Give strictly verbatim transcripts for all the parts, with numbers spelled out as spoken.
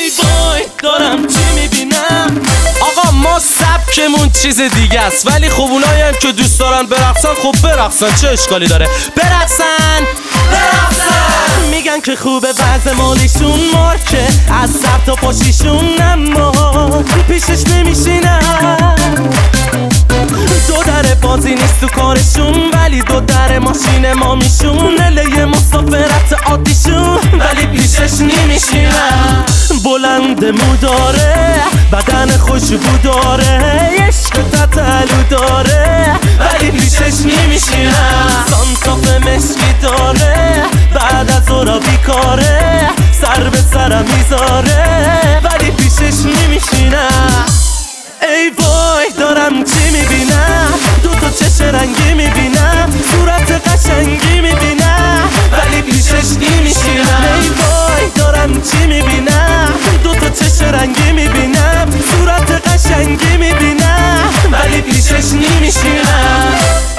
ای وای دارم چی میبینم. آقا ما سبکمون چیز دیگه است، ولی خب اونایی هم که دوست دارن برقصن خب برقصن، چه اشکالی داره؟ برقصن برقصن. میگن که خوبه وضع مالیشون مارکه از سر تا پاشیشون، اما پیشش نمیشینم. دو در بازی نیست تو کارشون، ولی دو در ماشین ما میشون. اله مسافرت عادیشون، ولی پیشش نمیشینم. بلند مو داره، بدن خوشبو داره، عشق تتلو داره، ولی پیشش نمیشینم. سانتاف مشکی داره، بعد از اورا بیکاره، سر به سرم میذاره، ولی پیشش نمیشینم. ای وای دارم چی میبینم، دو تا چش رنگی میبینم، صورت قشنگی میبینم، ولی پیشش نمیشینم. ای وای دارم چی میبینم، دو تا چش رنگی میبینم، صورت قشنگی میبینم، ولی پیشش نمیشینم.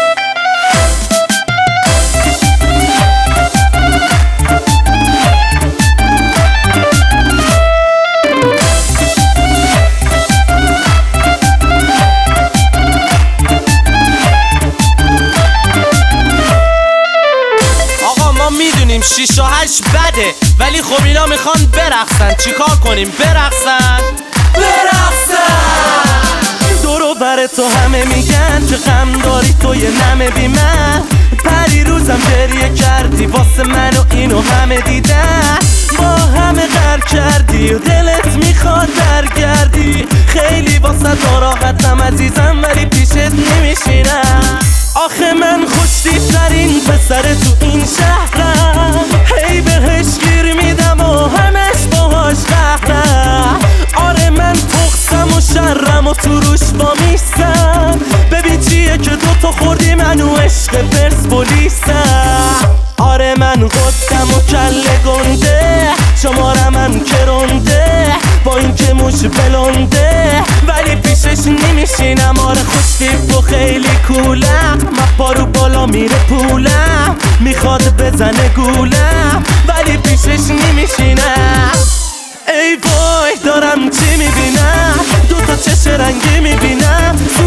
میدونیم شیش و هشت بده، ولی خب اینا میخوان برقصن، چیکار کنیم؟ برقصن برقصن. دورو بر تو همه میگن که غم داری تو یه نمه بی من. پری روزم گریه کردی واسه من و اینو همه دیدن، با همه غر کردی و دلت میخواد برگردی. خیلی واسه ناراحتم عزیزم، ولی پیشت نمیشینم. آخه من خوشتیبترین پسر تو این شهرم، هی بهش گیر میدم و همش باهاش قهرم. آره من تخصم و شرم و تو روش با میستم. ببین چیه که دوتا خوردی منو عشق پرسپولیسم. آره من قدم و کله گنده، شمارم هم کرنده، با این که موش بلنده، ولی پیشش نمیشینم. آره خوشتیب و خیلی کولم، مپا رو بالا میره پولم، میخواد بزنه گولم، ولی پیشش نمیشینم. ای وای دارم چی میبینم، دو تا چش رنگی میبینم،